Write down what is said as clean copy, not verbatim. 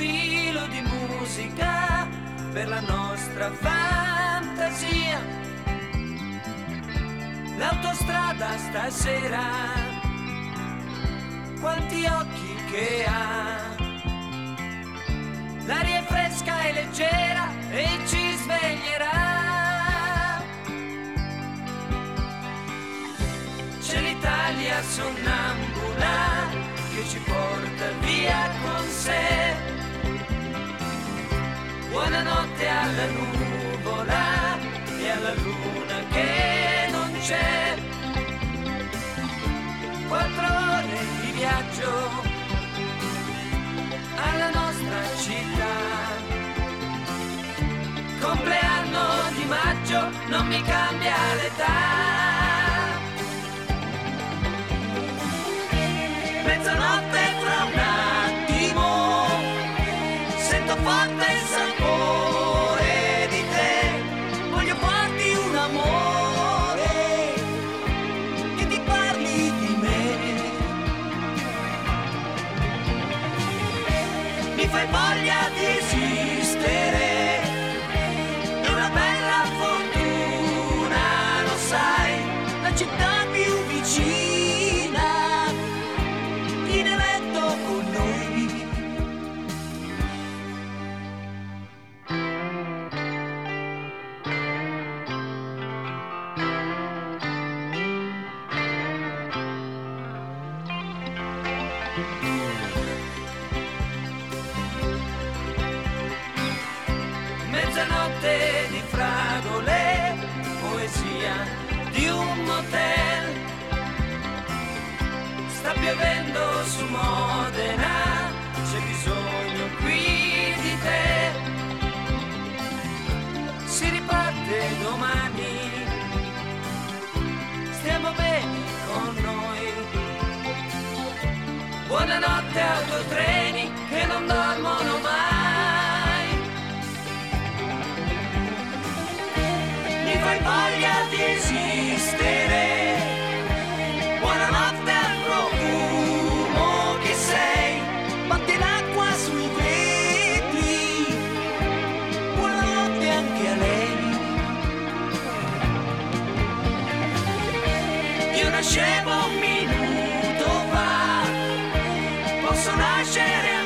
filo di musica per la nostra fantasia. L'autostrada stasera, quanti occhi che ha. L'aria è fresca e leggera e ci sveglierà. C'è l'Italia sonnambula che ci porta via con sé. Buonanotte alla nuvola e alla luna che non c'è. 4 ore di viaggio alla nostra città. Compleanno di maggio, non mi cambia l'età. Mezzanotte fra un attimo, sento forte il sapore di te. Voglio farti un amore che ti parli di me. Mi fai voglia di esistere, è una bella fortuna, lo sai, la città più vicina viene letto con noi. Mezzanotte di fragole, poesia di un motel. Sta piovendo su Modena, c'è bisogno qui di te. Si riparte domani, stiamo bene con noi. Buonanotte autotreni che non dormono mai. Mi fai voglia di esistere. Buonanotte al profumo che sei. Batti l'acqua sui vetri. Buonanotte anche a lei. Io nascevo un minuto fa, posso nascere